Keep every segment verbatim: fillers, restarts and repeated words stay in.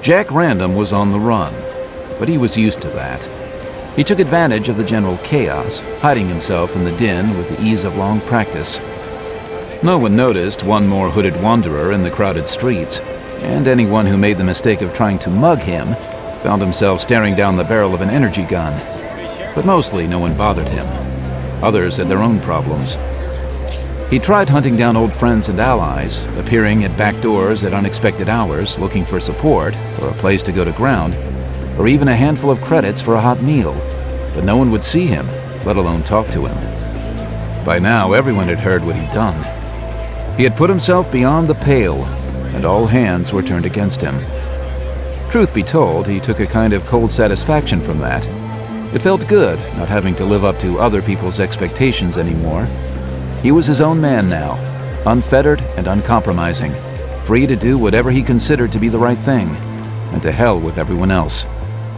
Jack Random was on the run, but he was used to that. He took advantage of the general chaos, hiding himself in the din with the ease of long practice. No one noticed one more hooded wanderer in the crowded streets, and anyone who made the mistake of trying to mug him found himself staring down the barrel of an energy gun. But mostly no one bothered him. Others had their own problems. He tried hunting down old friends and allies, appearing at back doors at unexpected hours, looking for support, or a place to go to ground, or even a handful of credits for a hot meal, but no one would see him, let alone talk to him. By now, everyone had heard what he'd done. He had put himself beyond the pale, and all hands were turned against him. Truth be told, he took a kind of cold satisfaction from that. It felt good not having to live up to other people's expectations anymore. He was his own man now, unfettered and uncompromising, free to do whatever he considered to be the right thing, and to hell with everyone else.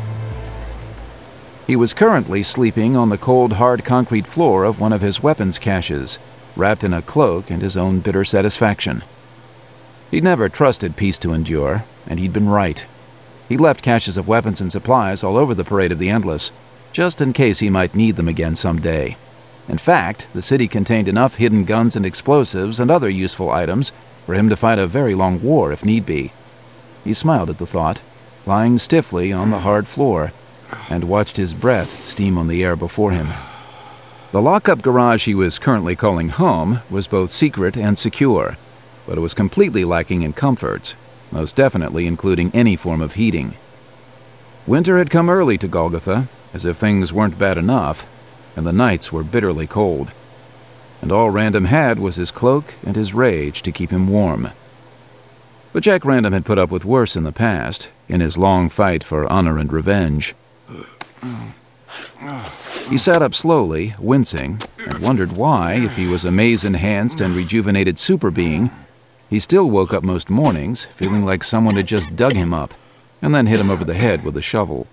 He was currently sleeping on the cold, hard concrete floor of one of his weapons caches, wrapped in a cloak and his own bitter satisfaction. He'd never trusted peace to endure, and he'd been right. He left caches of weapons and supplies all over the Parade of the Endless, just in case he might need them again someday. In fact, the city contained enough hidden guns and explosives and other useful items for him to fight a very long war if need be. He smiled at the thought, lying stiffly on the hard floor, and watched his breath steam on the air before him. The lock-up garage he was currently calling home was both secret and secure, but it was completely lacking in comforts, most definitely including any form of heating. Winter had come early to Golgotha, as if things weren't bad enough, and the nights were bitterly cold. And all Random had was his cloak and his rage to keep him warm. But Jack Random had put up with worse in the past, in his long fight for honor and revenge. He sat up slowly, wincing, and wondered why, if he was a maze-enhanced and rejuvenated super being, he still woke up most mornings feeling like someone had just dug him up and then hit him over the head with a shovel.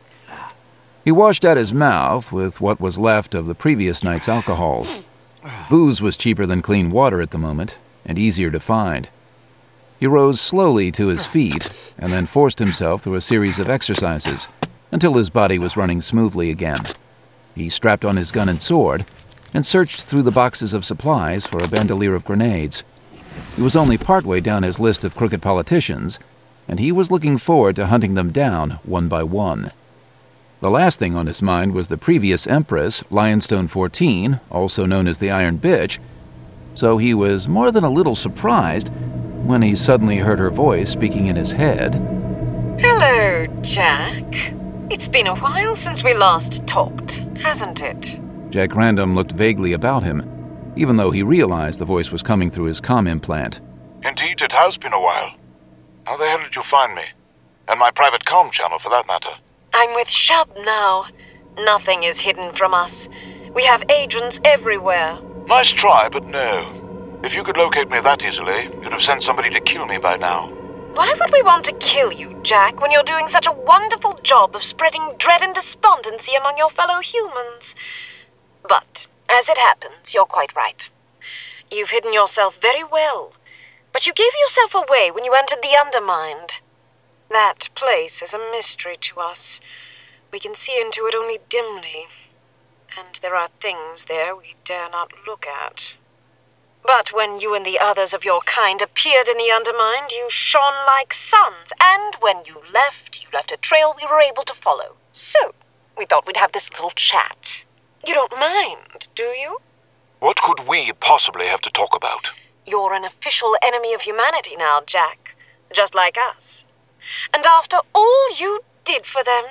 He washed out his mouth with what was left of the previous night's alcohol. Booze was cheaper than clean water at the moment, and easier to find. He rose slowly to his feet and then forced himself through a series of exercises until his body was running smoothly again. He strapped on his gun and sword and searched through the boxes of supplies for a bandolier of grenades. He was only partway down his list of crooked politicians, and he was looking forward to hunting them down one by one. The last thing on his mind was the previous Empress, Lionstone fourteen, also known as the Iron Bitch, so he was more than a little surprised when he suddenly heard her voice speaking in his head. Hello, Jack. It's been a while since we last talked, hasn't it? Jack Random looked vaguely about him, even though he realized the voice was coming through his comm implant. Indeed, it has been a while. How the hell did you find me? And my private comm channel, for that matter. I'm with Shub now. Nothing is hidden from us. We have agents everywhere. Nice try, but no. If you could locate me that easily, you'd have sent somebody to kill me by now. Why would we want to kill you, Jack, when you're doing such a wonderful job of spreading dread and despondency among your fellow humans? But, as it happens, you're quite right. You've hidden yourself very well, but you gave yourself away when you entered the Undermind. That place is a mystery to us. We can see into it only dimly, and there are things there we dare not look at. But when you and the others of your kind appeared in the Undermind, you shone like suns, and when you left, you left a trail we were able to follow. So, we thought we'd have this little chat. You don't mind, do you? What could we possibly have to talk about? You're an official enemy of humanity now, Jack. Just like us. And after all you did for them...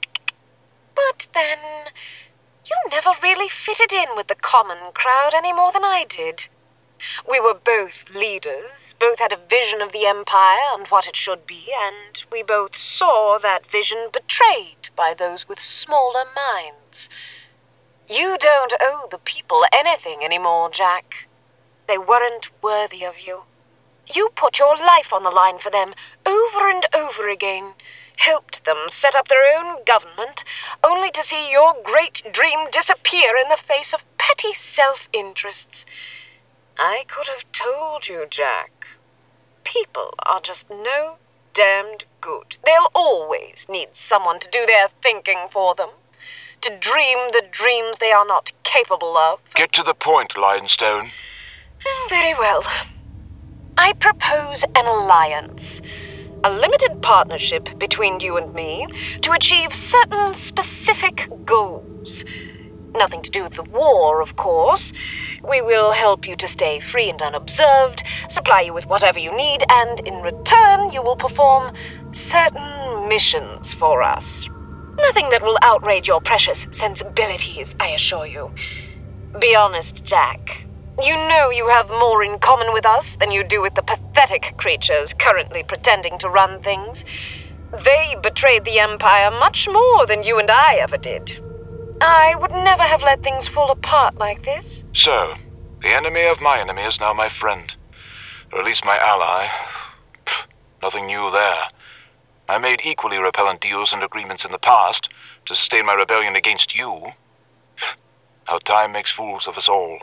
But then, you never really fitted in with the common crowd any more than I did. We were both leaders, both had a vision of the Empire and what it should be, and we both saw that vision betrayed by those with smaller minds. You don't owe the people anything anymore, Jack. They weren't worthy of you. You put your life on the line for them over and over again, helped them set up their own government, only to see your great dream disappear in the face of petty self-interests. I could have told you, Jack. People are just no damned good. They'll always need someone to do their thinking for them, to dream the dreams they are not capable of. Get to the point, Lionstone. Very well. I propose an alliance. A limited partnership between you and me to achieve certain specific goals. Nothing to do with the war, of course. We will help you to stay free and unobserved, supply you with whatever you need, and in return you will perform certain missions for us. Nothing that will outrage your precious sensibilities, I assure you. Be honest, Jack. You know you have more in common with us than you do with the pathetic creatures currently pretending to run things. They betrayed the Empire much more than you and I ever did. I would never have let things fall apart like this. So, the enemy of my enemy is now my friend. Or at least my ally. Pfft, nothing new there. I made equally repellent deals and agreements in the past to sustain my rebellion against you. How time makes fools of us all.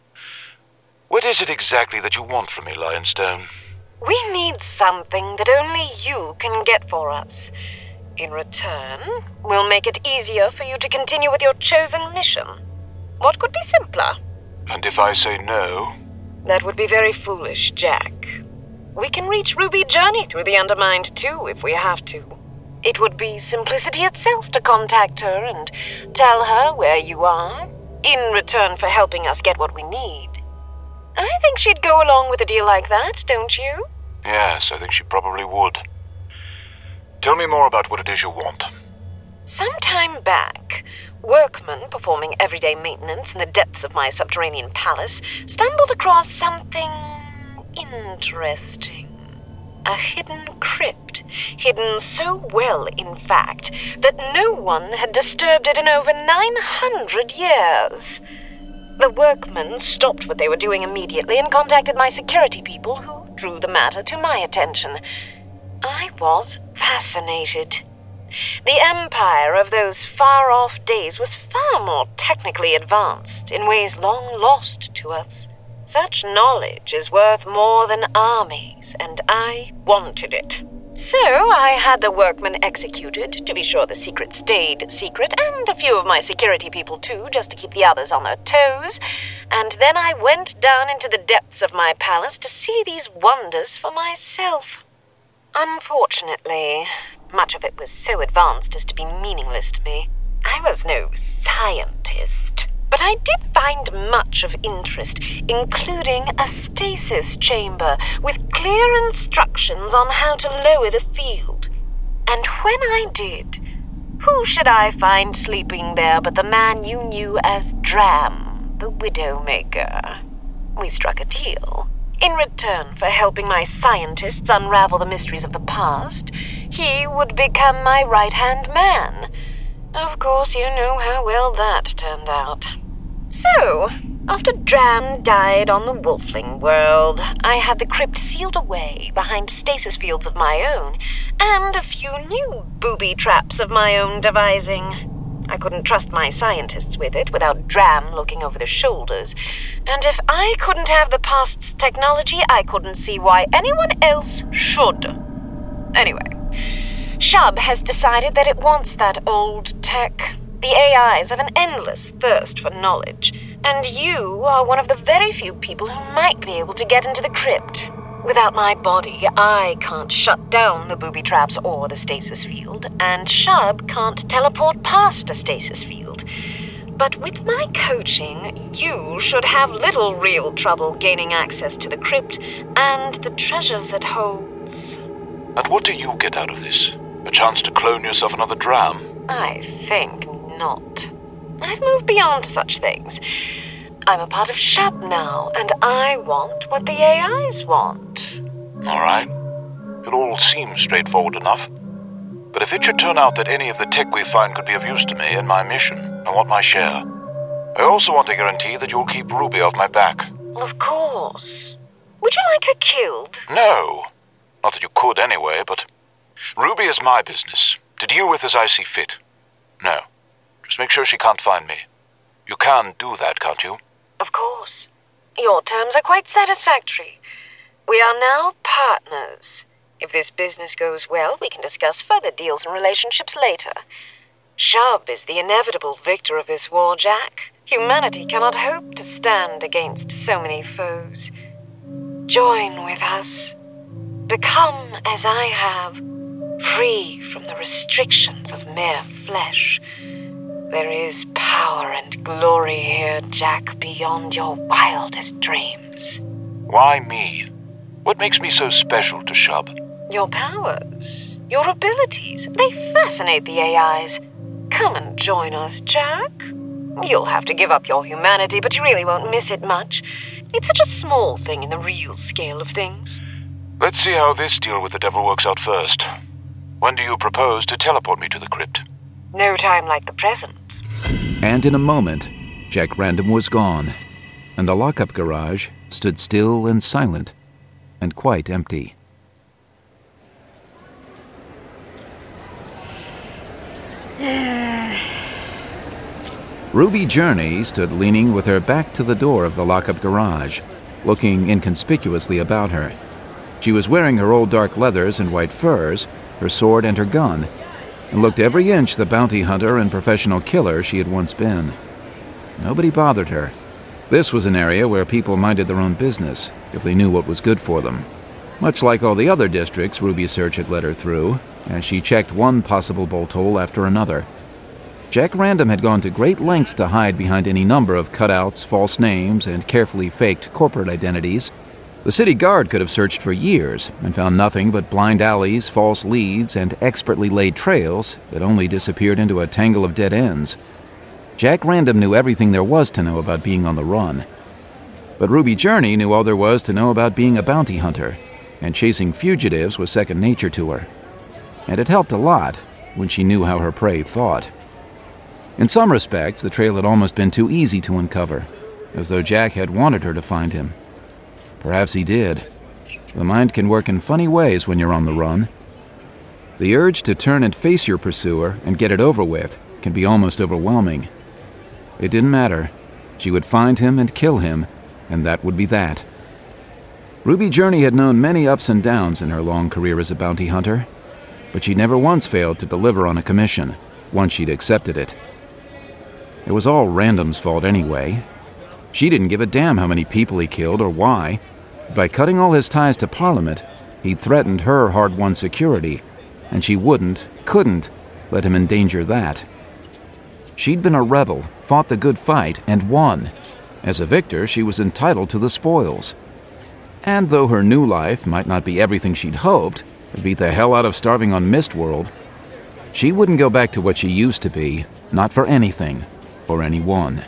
What is it exactly that you want from me, Lionstone? We need something that only you can get for us. In return, we'll make it easier for you to continue with your chosen mission. What could be simpler? And if I say no? That would be very foolish, Jack. We can reach Ruby Journey through the Undermined too, if we have to. It would be simplicity itself to contact her and tell her where you are, in return for helping us get what we need. I think she'd go along with a deal like that, don't you? Yes, I think she probably would. Tell me more about what it is you want. Some time back, workmen performing everyday maintenance in the depths of my subterranean palace stumbled across something interesting. A hidden crypt, hidden so well, in fact, that no one had disturbed it in over nine hundred years. The workmen stopped what they were doing immediately and contacted my security people, who drew the matter to my attention. I was fascinated. The empire of those far-off days was far more technically advanced, in ways long lost to us. Such knowledge is worth more than armies, and I wanted it. So I had the workmen executed, to be sure the secret stayed secret, and a few of my security people too, just to keep the others on their toes. And then I went down into the depths of my palace to see these wonders for myself. Unfortunately, much of it was so advanced as to be meaningless to me. I was no scientist, but I did find much of interest, including a stasis chamber with clear instructions on how to lower the field. And when I did, who should I find sleeping there but the man you knew as Dram, the Widowmaker? We struck a deal. In return for helping my scientists unravel the mysteries of the past, he would become my right-hand man. Of course, you know how well that turned out. So, after Dram died on the Wolfling world, I had the crypt sealed away behind stasis fields of my own, and a few new booby traps of my own devising. I couldn't trust my scientists with it without Dram looking over their shoulders, and if I couldn't have the past's technology, I couldn't see why anyone else should. Anyway, Shub has decided that it wants that old tech. The A Is have an endless thirst for knowledge, and you are one of the very few people who might be able to get into the crypt. Without my body, I can't shut down the booby traps or the stasis field, and Shub can't teleport past a stasis field. But with my coaching, you should have little real trouble gaining access to the crypt and the treasures it holds. And what do you get out of this? A chance to clone yourself another Dram? I think not. I've moved beyond such things. I'm a part of Shub now, and I want what the A Is want. All right. It all seems straightforward enough. But if it should turn out that any of the tech we find could be of use to me in my mission, I want my share. I also want to guarantee that you'll keep Ruby off my back. Of course. Would you like her killed? No. Not that you could anyway, but Ruby is my business, to deal with as I see fit. No. Just make sure she can't find me. You can do that, can't you? Of course. Your terms are quite satisfactory. We are now partners. If If this business goes well, we can discuss further deals and relationships later. Shub is the inevitable victor of this war, Jack. Humanity cannot hope to stand against so many foes. Join with us. Become as I have, free from the restrictions of mere flesh. There is power and glory here, Jack, beyond your wildest dreams. Why me? What makes me so special to Shub? Your powers, your abilities, they fascinate the A Is. Come and join us, Jack. You'll have to give up your humanity, but you really won't miss it much. It's such a small thing in the real scale of things. Let's see how this deal with the devil works out first. When do you propose to teleport me to the crypt? No time like the present. And in a moment, Jack Random was gone, and the lockup garage stood still and silent, and quite empty. Ruby Journey stood leaning with her back to the door of the lockup garage, looking inconspicuously about her. She was wearing her old dark leathers and white furs, her sword and her gun, and looked every inch the bounty hunter and professional killer she had once been. Nobody bothered her. This was an area where people minded their own business, if they knew what was good for them. Much like all the other districts Ruby's search had led her through, as she checked one possible bolt hole after another. Jack Random had gone to great lengths to hide behind any number of cutouts, false names, and carefully faked corporate identities. The city guard could have searched for years and found nothing but blind alleys, false leads, and expertly laid trails that only disappeared into a tangle of dead ends. Jack Random knew everything there was to know about being on the run. But Ruby Journey knew all there was to know about being a bounty hunter, and chasing fugitives was second nature to her. And it helped a lot when she knew how her prey thought. In some respects, the trail had almost been too easy to uncover, as though Jack had wanted her to find him. Perhaps he did. The mind can work in funny ways when you're on the run. The urge to turn and face your pursuer and get it over with can be almost overwhelming. It didn't matter. She would find him and kill him, and that would be that. Ruby Journey had known many ups and downs in her long career as a bounty hunter, but she never once failed to deliver on a commission, once she'd accepted it. It was all Random's fault anyway. She didn't give a damn how many people he killed or why. By cutting all his ties to Parliament, he'd threatened her hard-won security, and she wouldn't, couldn't, let him endanger that. She'd been a rebel, fought the good fight, and won. As a victor, she was entitled to the spoils. And though her new life might not be everything she'd hoped, and beat the hell out of starving on Mistworld, she wouldn't go back to what she used to be, not for anything, or anyone.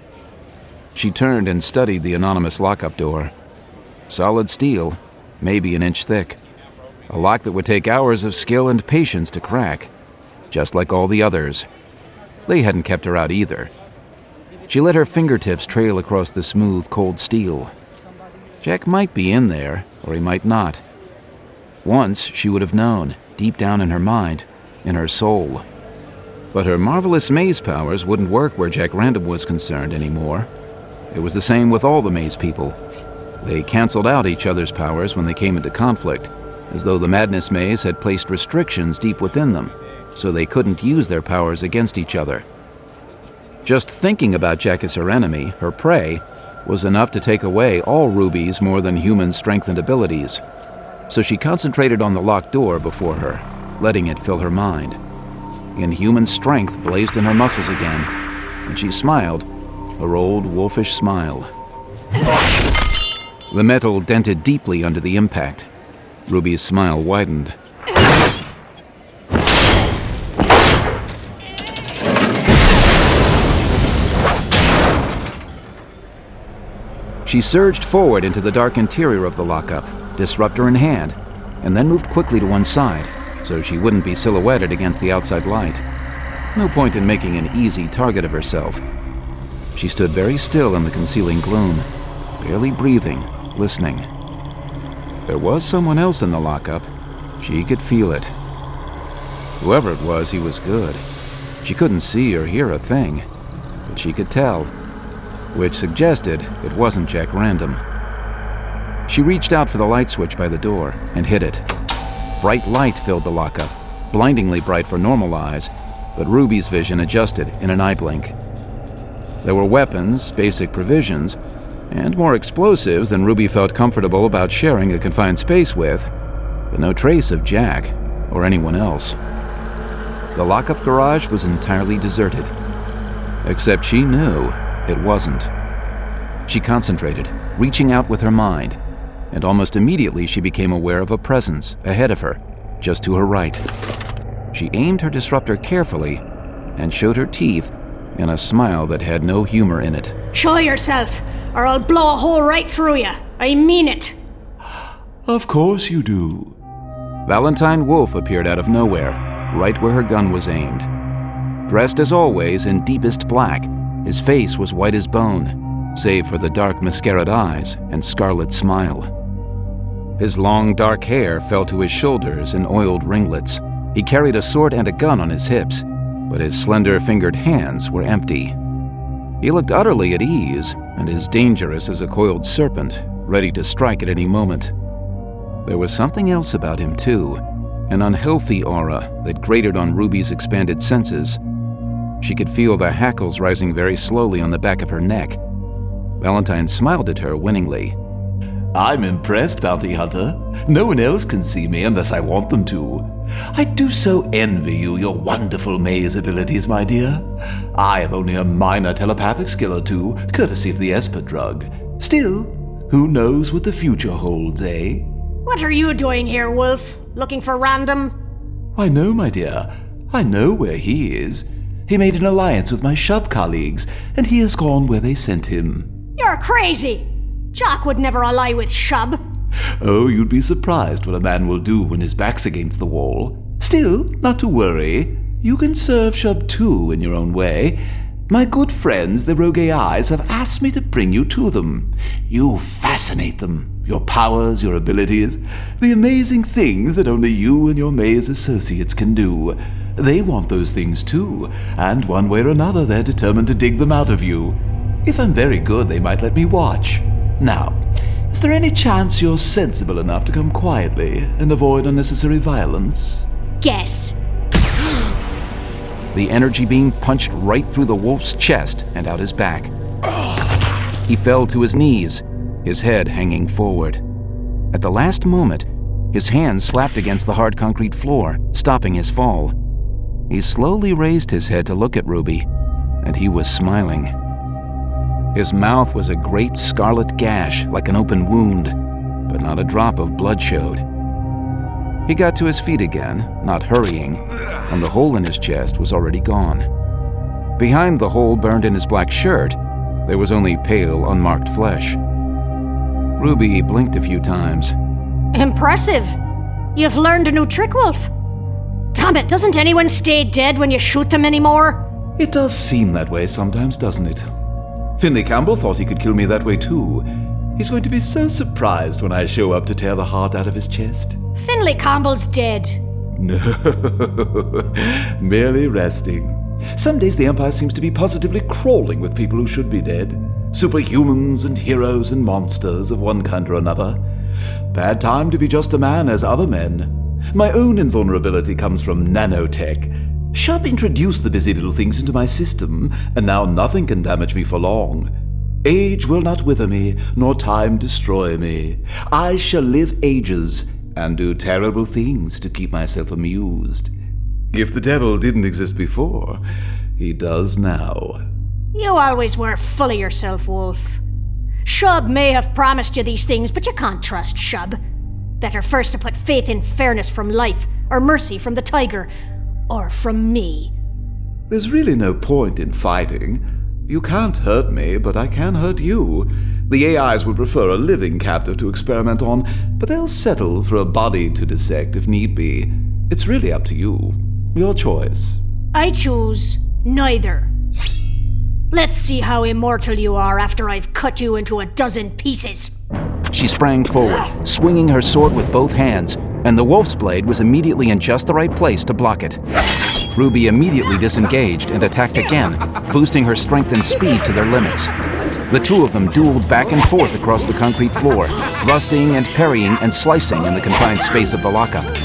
She turned and studied the anonymous lockup door. Solid steel, maybe an inch thick. A lock that would take hours of skill and patience to crack, just like all the others. They hadn't kept her out either. She let her fingertips trail across the smooth, cold steel. Jack might be in there, or he might not. Once she would have known, deep down in her mind, in her soul. But her marvelous maze powers wouldn't work where Jack Random was concerned anymore. It was the same with all the maze people. They canceled out each other's powers when they came into conflict, as though the Madness Maze had placed restrictions deep within them, so they couldn't use their powers against each other. Just thinking about Jack as her enemy, her prey, was enough to take away all Ruby's more than human strength and abilities. So she concentrated on the locked door before her, letting it fill her mind. Inhuman strength blazed in her muscles again, and she smiled, her old wolfish smile. The metal dented deeply under the impact. Ruby's smile widened. She surged forward into the dark interior of the lockup, disruptor in hand, and then moved quickly to one side, so she wouldn't be silhouetted against the outside light. No point in making an easy target of herself. She stood very still in the concealing gloom, barely breathing, listening. There was someone else in the lockup. She could feel it. Whoever it was, he was good. She couldn't see or hear a thing, but she could tell, which suggested it wasn't Jack Random. She reached out for the light switch by the door and hit it. Bright light filled the lockup, blindingly bright for normal eyes, but Ruby's vision adjusted in an eye blink. There were weapons, basic provisions, and more explosives than Ruby felt comfortable about sharing a confined space with, but no trace of Jack or anyone else. The lockup garage was entirely deserted, except she knew it wasn't. She concentrated, reaching out with her mind, and almost immediately she became aware of a presence ahead of her, just to her right. She aimed her disruptor carefully and showed her teeth in a smile that had no humor in it. Show yourself, or I'll blow a hole right through you. I mean it. Of course you do. Valentine Wolf appeared out of nowhere, right where her gun was aimed. Dressed as always in deepest black, his face was white as bone, save for the dark mascaraed eyes and scarlet smile. His long dark hair fell to his shoulders in oiled ringlets. He carried a sword and a gun on his hips, but his slender-fingered hands were empty. He looked utterly at ease and as dangerous as a coiled serpent, ready to strike at any moment. There was something else about him, too, an unhealthy aura that grated on Ruby's expanded senses. She could feel the hackles rising very slowly on the back of her neck. Valentine smiled at her winningly. I'm impressed, Bounty Hunter. No one else can see me unless I want them to. I do so envy you your wonderful maze abilities, my dear. I have only a minor telepathic skill or two, courtesy of the Esper drug. Still, who knows what the future holds, eh? What are you doing here, Wolf? Looking for Random? Why, no, my dear. I know where he is. He made an alliance with my Shub colleagues, and he has gone where they sent him. You're crazy! Jock would never ally with Shub. Oh, you'd be surprised what a man will do when his back's against the wall. Still, not to worry. You can serve Shub too in your own way. My good friends, the Rogue A Is, have asked me to bring you to them. You fascinate them. Your powers, your abilities, the amazing things that only you and your maze associates can do. They want those things too, and one way or another they're determined to dig them out of you. If I'm very good, they might let me watch. Now, is there any chance you're sensible enough to come quietly and avoid unnecessary violence? Guess. The energy beam punched right through the wolf's chest and out his back. He fell to his knees, his head hanging forward. At the last moment, his hand slapped against the hard concrete floor, stopping his fall. He slowly raised his head to look at Ruby, and he was smiling. His mouth was a great scarlet gash like an open wound, but not a drop of blood showed. He got to his feet again, not hurrying, and the hole in his chest was already gone. Behind the hole burned in his black shirt, there was only pale, unmarked flesh. Ruby blinked a few times. Impressive. You've learned a new trick, Wolf. Damn it, doesn't anyone stay dead when you shoot them anymore? It does seem that way sometimes, doesn't it? Finley Campbell thought he could kill me that way too. He's going to be so surprised when I show up to tear the heart out of his chest. Finley Campbell's dead. No, merely resting. Some days the Empire seems to be positively crawling with people who should be dead. Superhumans and heroes and monsters of one kind or another. Bad time to be just a man as other men. My own invulnerability comes from nanotech. Shub introduced the busy little things into my system, and now nothing can damage me for long. Age will not wither me, nor time destroy me. I shall live ages, and do terrible things to keep myself amused. If the devil didn't exist before, he does now. You always were full of yourself, Wolf. Shub may have promised you these things, but you can't trust Shub. Better first to put faith in fairness from life, or mercy from the tiger, or from me. There's really no point in fighting. You can't hurt me, but I can hurt you. The A Is would prefer a living captive to experiment on, but they'll settle for a body to dissect if need be. It's really up to you. Your choice. I choose neither. Let's see how immortal you are after I've cut you into a dozen pieces. She sprang forward, swinging her sword with both hands, and the wolf's blade was immediately in just the right place to block it. Ruby immediately disengaged and attacked again, boosting her strength and speed to their limits. The two of them dueled back and forth across the concrete floor, thrusting and parrying and slicing in the confined space of the lockup.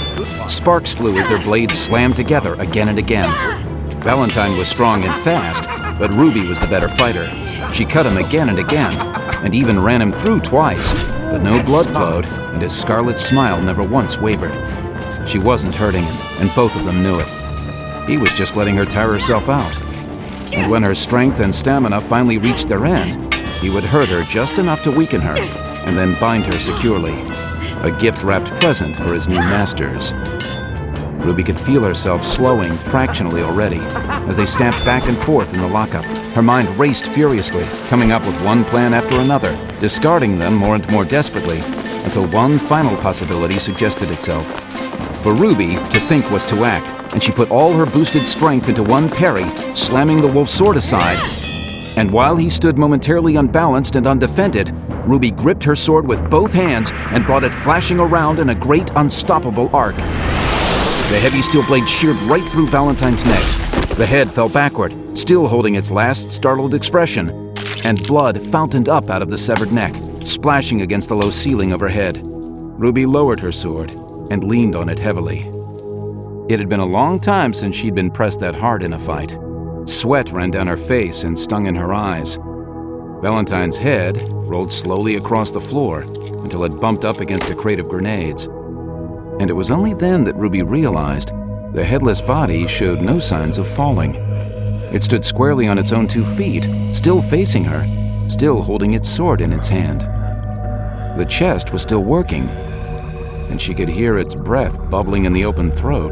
Sparks flew as their blades slammed together again and again. Valentine was strong and fast, but Ruby was the better fighter. She cut him again and again, and even ran him through twice, but no blood flowed, and his scarlet smile never once wavered. She wasn't hurting him, and both of them knew it. He was just letting her tire herself out. And when her strength and stamina finally reached their end, he would hurt her just enough to weaken her, and then bind her securely. A gift-wrapped present for his new masters. Ruby could feel herself slowing fractionally already as they stamped back and forth in the lockup. Her mind raced furiously, coming up with one plan after another, discarding them more and more desperately, until one final possibility suggested itself. For Ruby, to think was to act, and she put all her boosted strength into one parry, slamming the wolf's sword aside. And while he stood momentarily unbalanced and undefended, Ruby gripped her sword with both hands and brought it flashing around in a great unstoppable arc. The heavy steel blade sheared right through Valentine's neck. The head fell backward, still holding its last startled expression, and blood fountained up out of the severed neck, splashing against the low ceiling overhead. Ruby lowered her sword and leaned on it heavily. It had been a long time since she'd been pressed that hard in a fight. Sweat ran down her face and stung in her eyes. Valentine's head rolled slowly across the floor until it bumped up against a crate of grenades. And it was only then that Ruby realized the headless body showed no signs of falling. It stood squarely on its own two feet, still facing her, still holding its sword in its hand. The chest was still working, and she could hear its breath bubbling in the open throat.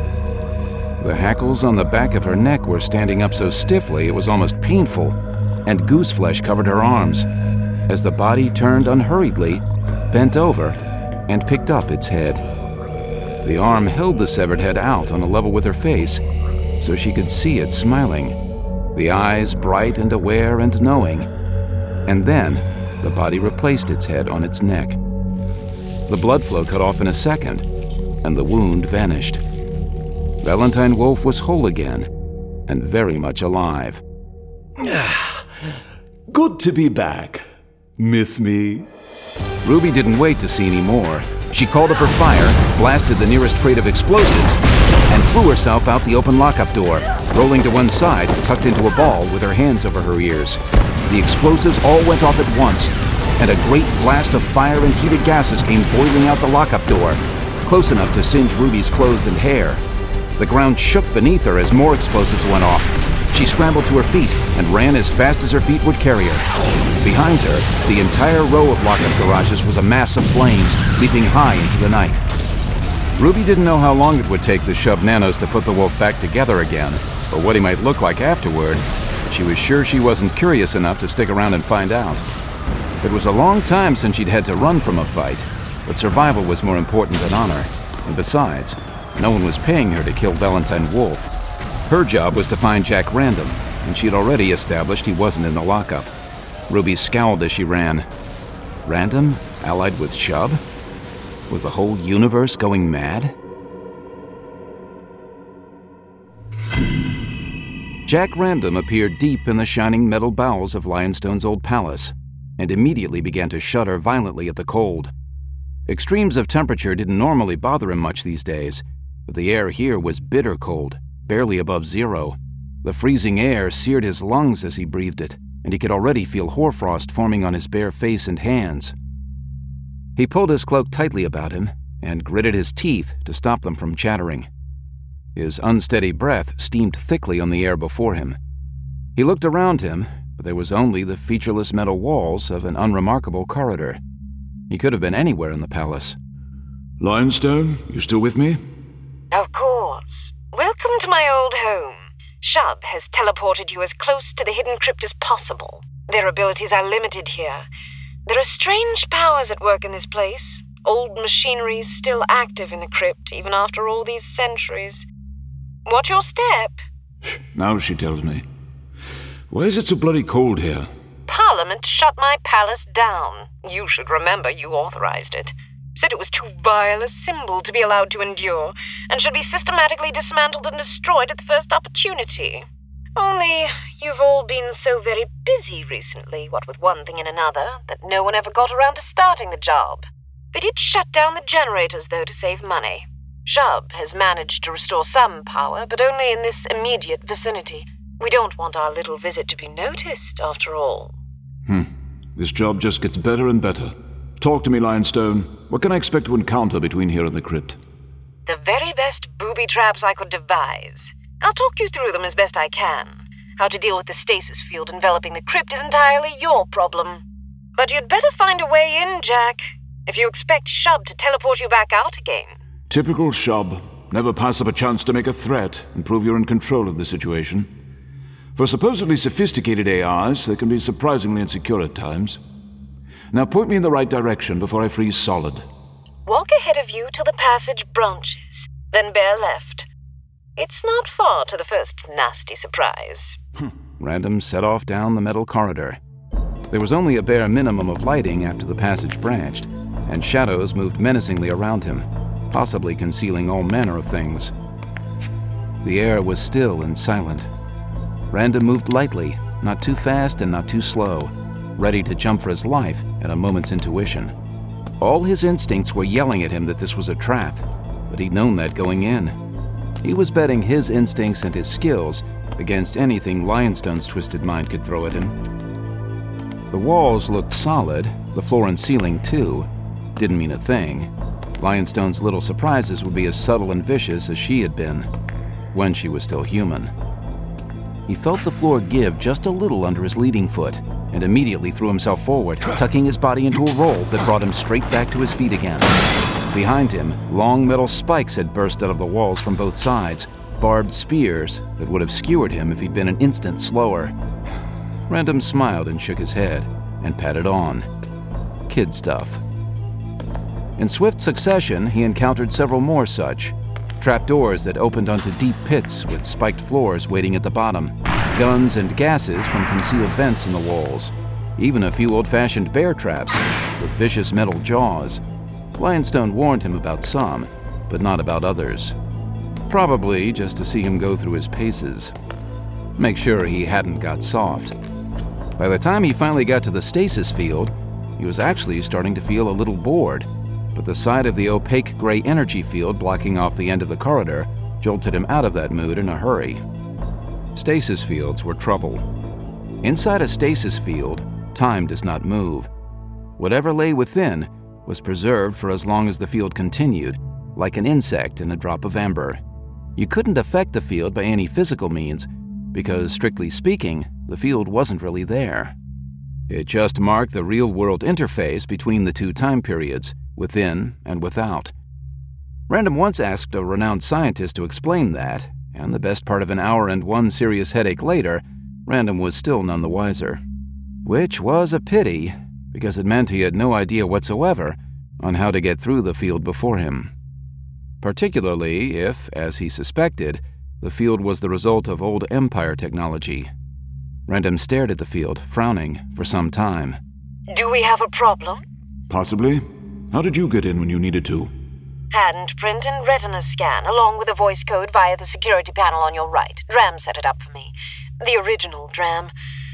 The hackles on the back of her neck were standing up so stiffly it was almost painful, and goose flesh covered her arms, as the body turned unhurriedly, bent over, and picked up its head. The arm held the severed head out on a level with her face, so she could see it smiling, the eyes bright and aware and knowing. And then, the body replaced its head on its neck. The blood flow cut off in a second, and the wound vanished. Valentine Wolf was whole again, and very much alive. Good to be back. Miss me? Ruby didn't wait to see any more. She called up her fire, blasted the nearest crate of explosives, and threw herself out the open lockup door, rolling to one side, tucked into a ball with her hands over her ears. The explosives all went off at once, and a great blast of fire and heated gases came boiling out the lockup door, close enough to singe Ruby's clothes and hair. The ground shook beneath her as more explosives went off. She scrambled to her feet and ran as fast as her feet would carry her. Behind her, the entire row of lockup garages was a mass of flames, leaping high into the night. Ruby didn't know how long it would take the Shub Nanos to put the wolf back together again, or what he might look like afterward, but she was sure she wasn't curious enough to stick around and find out. It was a long time since she'd had to run from a fight, but survival was more important than honor, and besides, no one was paying her to kill Valentine Wolf. Her job was to find Jack Random, and she'd already established he wasn't in the lockup. Ruby scowled as she ran. Random, allied with Shub? Was the whole universe going mad? Jack Random appeared deep in the shining metal bowels of Lionstone's old palace, and immediately began to shudder violently at the cold. Extremes of temperature didn't normally bother him much these days, but the air here was bitter cold, barely above zero. The freezing air seared his lungs as he breathed it, and he could already feel hoarfrost forming on his bare face and hands. He pulled his cloak tightly about him and gritted his teeth to stop them from chattering. His unsteady breath steamed thickly on the air before him. He looked around him, but there was only the featureless metal walls of an unremarkable corridor. He could have been anywhere in the palace. Lionstone, you still with me? Of course. Welcome to my old home. Shub has teleported you as close to the hidden crypt as possible. Their abilities are limited here. There are strange powers at work in this place. Old machinery is still active in the crypt, even after all these centuries. Watch your step. Now she tells me. Why is it so bloody cold here? Parliament shut my palace down. You should remember you authorized it. Said it was too vile a symbol to be allowed to endure, and should be systematically dismantled and destroyed at the first opportunity. Only, you've all been so very busy recently, what with one thing and another, that no one ever got around to starting the job. They did shut down the generators, though, to save money. Shub has managed to restore some power, but only in this immediate vicinity. We don't want our little visit to be noticed, after all. Hmm. This job just gets better and better. Talk to me, Lionstone. What can I expect to encounter between here and the crypt? The very best booby traps I could devise. I'll talk you through them as best I can. How to deal with the stasis field enveloping the crypt is entirely your problem. But you'd better find a way in, Jack, if you expect Shub to teleport you back out again. Typical Shub. Never pass up a chance to make a threat and prove you're in control of the situation. For supposedly sophisticated A Is, they can be surprisingly insecure at times. Now point me in the right direction before I freeze solid. Walk ahead of you till the passage branches, then bear left. It's not far to the first nasty surprise. Random set off down the metal corridor. There was only a bare minimum of lighting after the passage branched, and shadows moved menacingly around him, possibly concealing all manner of things. The air was still and silent. Random moved lightly, not too fast and not too slow, ready to jump for his life at a moment's intuition. All his instincts were yelling at him that this was a trap, but he'd known that going in. He was betting his instincts and his skills against anything Lionstone's twisted mind could throw at him. The walls looked solid, the floor and ceiling too. Didn't mean a thing. Lionstone's little surprises would be as subtle and vicious as she had been, when she was still human. He felt the floor give just a little under his leading foot, and immediately threw himself forward, tucking his body into a roll that brought him straight back to his feet again. Behind him, long metal spikes had burst out of the walls from both sides, barbed spears that would have skewered him if he'd been an instant slower. Random smiled and shook his head, and patted on. Kid stuff. In swift succession, he encountered several more such. Trapdoors that opened onto deep pits with spiked floors waiting at the bottom, guns and gases from concealed vents in the walls, even a few old-fashioned bear traps with vicious metal jaws. Lionstone warned him about some, but not about others. Probably just to see him go through his paces. Make sure he hadn't got soft. By the time he finally got to the stasis field, he was actually starting to feel a little bored, but the sight of the opaque gray energy field blocking off the end of the corridor jolted him out of that mood in a hurry. Stasis fields were trouble. Inside a stasis field, time does not move. Whatever lay within was preserved for as long as the field continued, like an insect in a drop of amber. You couldn't affect the field by any physical means, because, strictly speaking, the field wasn't really there. It just marked the real-world interface between the two time periods, within and without. Random once asked a renowned scientist to explain that, and the best part of an hour and one serious headache later, Random was still none the wiser. Which was a pity, because it meant he had no idea whatsoever on how to get through the field before him. Particularly if, as he suspected, the field was the result of old Empire technology. Random stared at the field, frowning, for some time. Do we have a problem? Possibly. How did you get in when you needed to? Handprint and retina scan, along with a voice code via the security panel on your right. Dram set it up for me. The original Dram.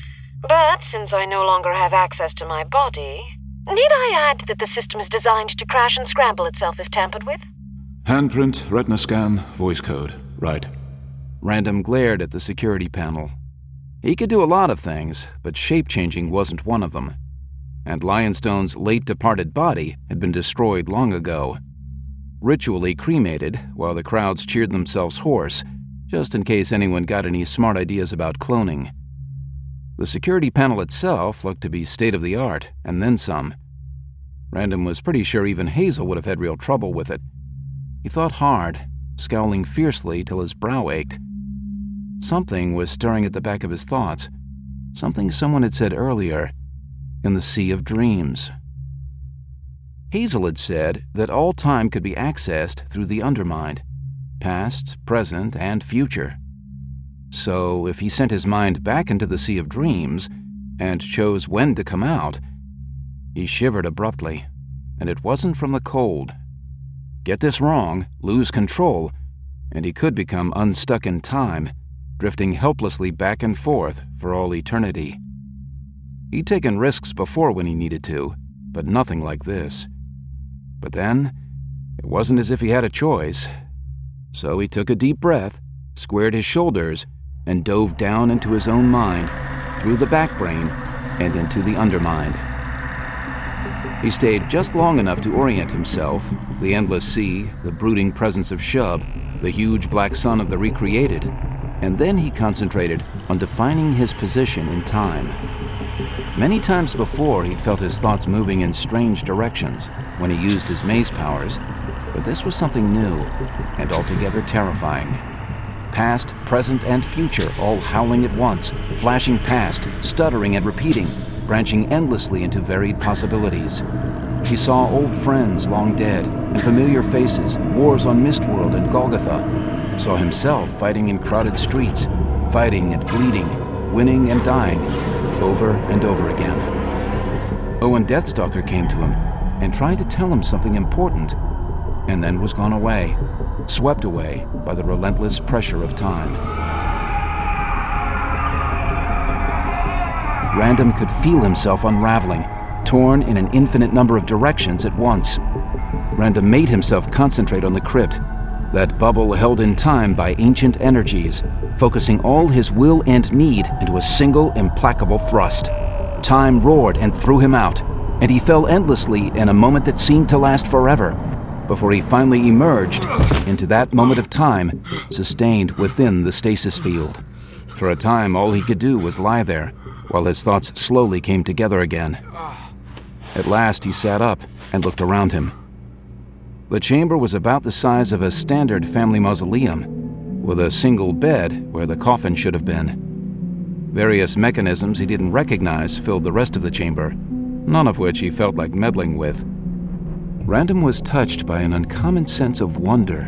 But since I no longer have access to my body, need I add that the system is designed to crash and scramble itself if tampered with? Handprint, retina scan, voice code. Right. Random glared at the security panel. He could do a lot of things, but shape-changing wasn't one of them. And Lionstone's late-departed body had been destroyed long ago. Ritually cremated while the crowds cheered themselves hoarse, just in case anyone got any smart ideas about cloning. The security panel itself looked to be state-of-the-art, and then some. Random was pretty sure even Hazel would have had real trouble with it. He thought hard, scowling fiercely till his brow ached. Something was stirring at the back of his thoughts, something someone had said earlier, in the Sea of Dreams. Hazel had said that all time could be accessed through the Undermind, past, present, and future. So if he sent his mind back into the Sea of Dreams and chose when to come out, he shivered abruptly, and it wasn't from the cold. Get this wrong, lose control, and he could become unstuck in time, drifting helplessly back and forth for all eternity. He'd taken risks before when he needed to, but nothing like this. But then, It wasn't as if he had a choice. So he took a deep breath, squared his shoulders, and dove down into his own mind, through the back brain, and into the undermind. He stayed just long enough to orient himself, the endless sea, the brooding presence of Shub, the huge black sun of the recreated, and then he concentrated on defining his position in time. Many times before, he'd felt his thoughts moving in strange directions when he used his maze powers, but this was something new and altogether terrifying. Past, present, and future all howling at once, flashing past, stuttering and repeating, branching endlessly into varied possibilities. He saw old friends long dead and familiar faces, wars on Mistworld and Golgotha. Saw himself fighting in crowded streets, fighting and bleeding, winning and dying, over and over again. Owen Deathstalker came to him and tried to tell him something important, and then was gone away, swept away by the relentless pressure of time. Random could feel himself unraveling, torn in an infinite number of directions at once. Random made himself concentrate on the crypt, that bubble held in time by ancient energies, focusing all his will and need into a single implacable thrust. Time roared and threw him out, and he fell endlessly in a moment that seemed to last forever, before he finally emerged into that moment of time, sustained within the stasis field. For a time, all he could do was lie there, while his thoughts slowly came together again. At last, he sat up and looked around him. The chamber was about the size of a standard family mausoleum, with a single bed where the coffin should have been. Various mechanisms he didn't recognize filled the rest of the chamber, none of which he felt like meddling with. Random was touched by an uncommon sense of wonder.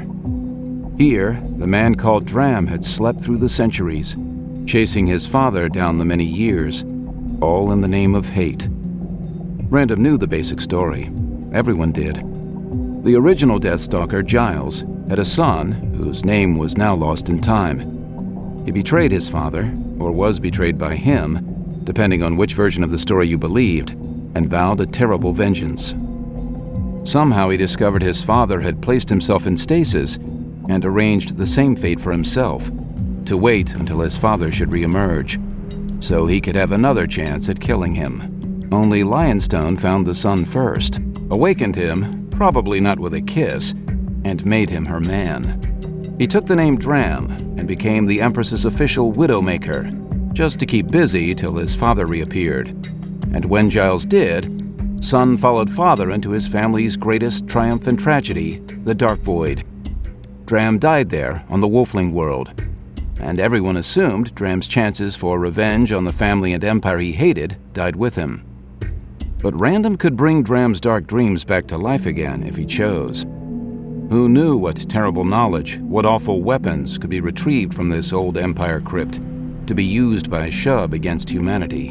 Here, the man called Dram had slept through the centuries, chasing his father down the many years, all in the name of hate. Random knew the basic story. Everyone did. The original Deathstalker, Giles, had a son whose name was now lost in time. He betrayed his father, or was betrayed by him, depending on which version of the story you believed, and vowed a terrible vengeance. Somehow he discovered his father had placed himself in stasis and arranged the same fate for himself, to wait until his father should reemerge, so he could have another chance at killing him. Only Lionstone found the son first, awakened him, probably not with a kiss, and made him her man. He took the name Dram and became the Empress's official Widowmaker, just to keep busy till his father reappeared. And when Giles did, son followed father into his family's greatest triumph and tragedy, the Dark Void. Dram died there on the Wolfling world, and everyone assumed Dram's chances for revenge on the family and empire he hated died with him. But Random could bring Dram's dark dreams back to life again if he chose. Who knew what terrible knowledge, what awful weapons could be retrieved from this old empire crypt to be used by Shub against humanity?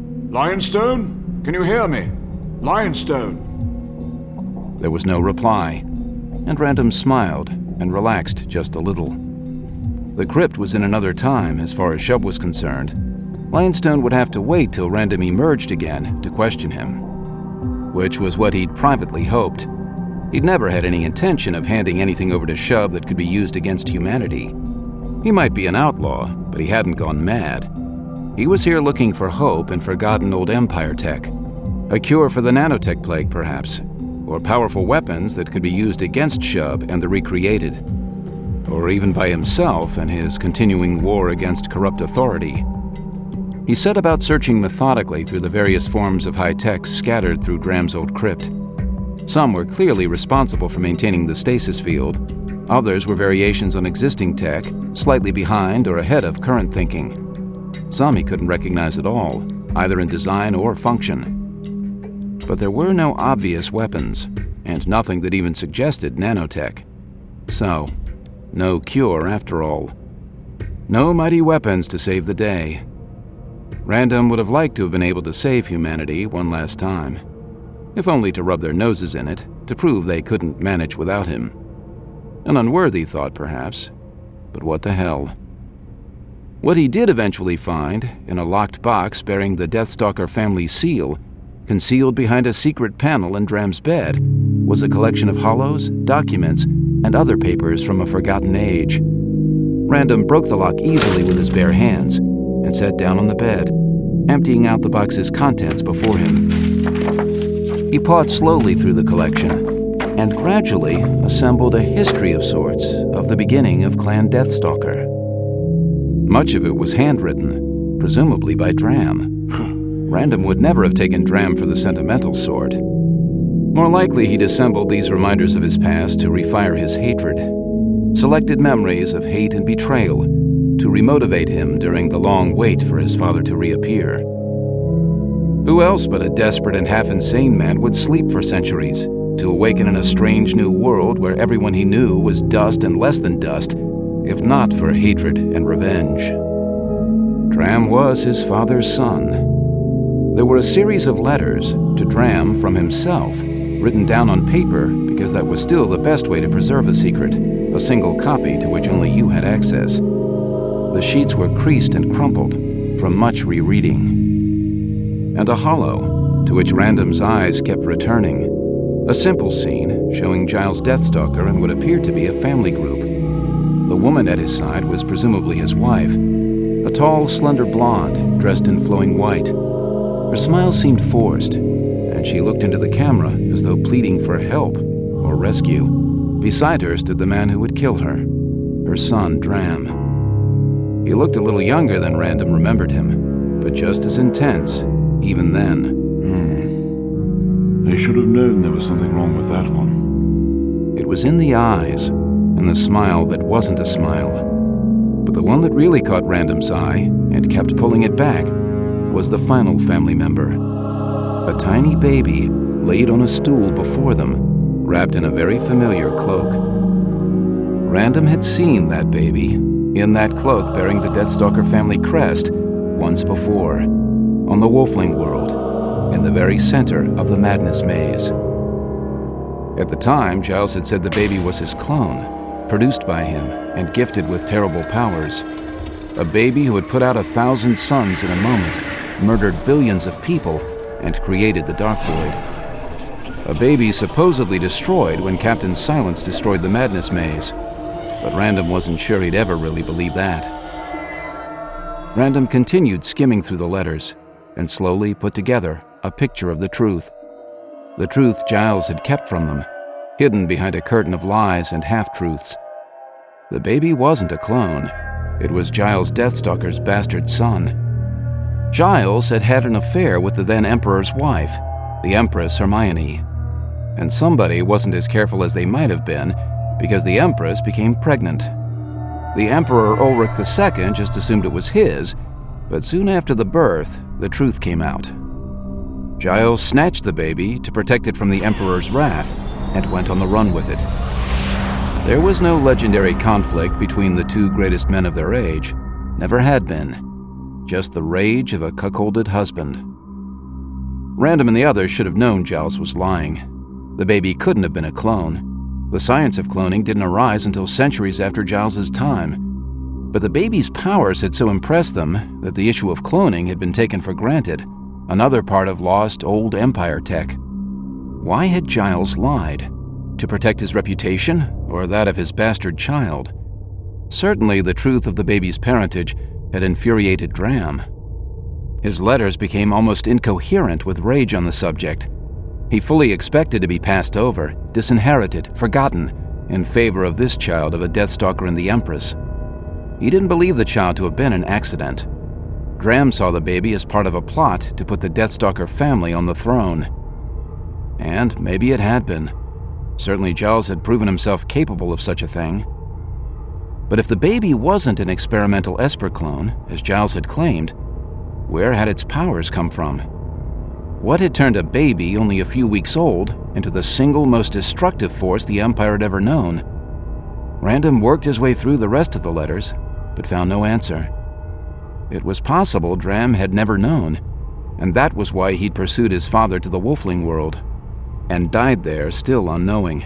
Lionstone? Can you hear me? Lionstone! There was no reply, and Random smiled and relaxed just a little. The crypt was in another time as far as Shub was concerned. Lionstone would have to wait till Random emerged again to question him, which was what he'd privately hoped. He'd never had any intention of handing anything over to Shub that could be used against humanity. He might be an outlaw, but he hadn't gone mad. He was here looking for hope and forgotten old Empire tech. A cure for the nanotech plague, perhaps, or powerful weapons that could be used against Shub and the Recreated, or even by himself and his continuing war against corrupt authority. He set about searching methodically through the various forms of high-tech scattered through Dram's old crypt. Some were clearly responsible for maintaining the stasis field. Others were variations on existing tech, slightly behind or ahead of current thinking. Some he couldn't recognize at all, either in design or function. But there were no obvious weapons, and nothing that even suggested nanotech. So, no cure after all. No mighty weapons to save the day. Random would have liked to have been able to save humanity one last time, if only to rub their noses in it, to prove they couldn't manage without him. An unworthy thought, perhaps, but what the hell. What he did eventually find, in a locked box bearing the Deathstalker family seal, concealed behind a secret panel in Dram's bed, was a collection of hollows, documents, and other papers from a forgotten age. Random broke the lock easily with his bare hands and sat down on the bed, emptying out the box's contents before him. He pawed slowly through the collection and gradually assembled a history of sorts of the beginning of Clan Deathstalker. Much of it was handwritten, presumably by Dram. Random would never have taken Dram for the sentimental sort. More likely, he'd assembled these reminders of his past to refire his hatred, selected memories of hate and betrayal to remotivate him during the long wait for his father to reappear. Who else but a desperate and half-insane man would sleep for centuries to awaken in a strange new world where everyone he knew was dust and less than dust, if not for hatred and revenge? Dram was his father's son. There were a series of letters to Dram from himself, written down on paper because that was still the best way to preserve a secret, a single copy to which only you had access. The sheets were creased and crumpled from much rereading. And a hollow to which Random's eyes kept returning. A simple scene showing Giles Deathstalker and what appeared to be a family group. The woman at his side was presumably his wife, a tall, slender blonde dressed in flowing white. Her smile seemed forced, and she looked into the camera as though pleading for help or rescue. Beside her stood the man who would kill her, her son, Dram. He looked a little younger than Random remembered him, but just as intense, even then. Hmm. I should have known there was something wrong with that one. It was in the eyes, and the smile that wasn't a smile. But the one that really caught Random's eye, and kept pulling it back, was the final family member. A tiny baby laid on a stool before them, wrapped in a very familiar cloak. Random had seen that baby, in that cloak bearing the Deathstalker family crest, once before, on the Wolfling world, in the very center of the Madness Maze. At the time, Giles had said the baby was his clone, produced by him and gifted with terrible powers. A baby who had put out a thousand suns in a moment, murdered billions of people, and created the Dark Void. A baby supposedly destroyed when Captain Silence destroyed the Madness Maze, but Random wasn't sure he'd ever really believe that. Random continued skimming through the letters, and slowly put together a picture of the truth. The truth Giles had kept from them, hidden behind a curtain of lies and half-truths. The baby wasn't a clone. It was Giles Deathstalker's bastard son. Giles had had an affair with the then Emperor's wife, the Empress Hermione. And somebody wasn't as careful as they might have been, because the Empress became pregnant. The Emperor Ulrich the Second just assumed it was his, but soon after the birth, the truth came out. Giles snatched the baby to protect it from the Emperor's wrath, and went on the run with it. There was no legendary conflict between the two greatest men of their age. Never had been. Just the rage of a cuckolded husband. Random and the others should have known Giles was lying. The baby couldn't have been a clone. The science of cloning didn't arise until centuries after Giles's time. But the baby's powers had so impressed them that the issue of cloning had been taken for granted, another part of lost old Empire tech. Why had Giles lied? To protect his reputation, or that of his bastard child? Certainly the truth of the baby's parentage had infuriated Dram. His letters became almost incoherent with rage on the subject. He fully expected to be passed over, disinherited, forgotten, in favor of this child of a Deathstalker and the Empress. He didn't believe the child to have been an accident. Dram saw the baby as part of a plot to put the Deathstalker family on the throne. And maybe it had been. Certainly Giles had proven himself capable of such a thing. But if the baby wasn't an experimental Esper clone, as Giles had claimed, where had its powers come from? What had turned a baby only a few weeks old into the single most destructive force the Empire had ever known? Random worked his way through the rest of the letters, but found no answer. It was possible Dram had never known, and that was why he'd pursued his father to the Wolfling world, and died there still unknowing.